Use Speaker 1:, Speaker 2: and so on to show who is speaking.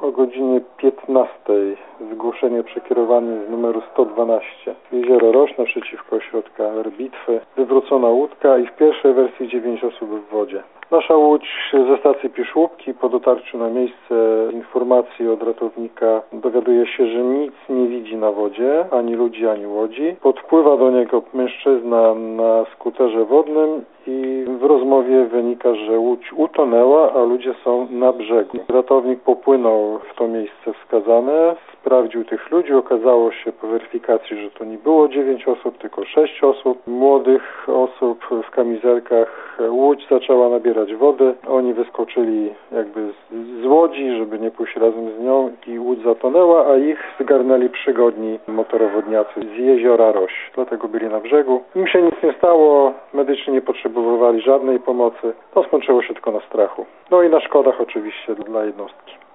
Speaker 1: O godzinie 15 zgłoszenie przekierowane z numeru 112. Jezioro Roś naprzeciwko ośrodka bitwy. Wywrócona łódka i w pierwszej wersji 9 osób w wodzie. Nasza łódź ze stacji Piszłupki po dotarciu na miejsce informacji od ratownika dowiaduje się, że nic nie widzi na wodzie, ani ludzi, ani łodzi. Podpływa do niego mężczyzna na skuterze wodnym i w rozmowie wynika, że łódź utonęła, a ludzie są na brzegu. Ratownik popłynął w to miejsce wskazane, sprawdził tych ludzi. Okazało się po weryfikacji, że to nie było 9 osób, tylko 6 osób. Młodych osób w kamizelkach. Łódź zaczęła nabierać wody. Oni wyskoczyli jakby z łodzi, żeby nie pójść razem z nią i łódź zatonęła, a ich zgarnęli przygodni motorowodniacy z jeziora Roś. Dlatego byli na brzegu. Im się nic nie stało, medycznie nie potrzebowali żadnej pomocy. To skończyło się tylko na strachu. No i na szkodach oczywiście dla jednostki.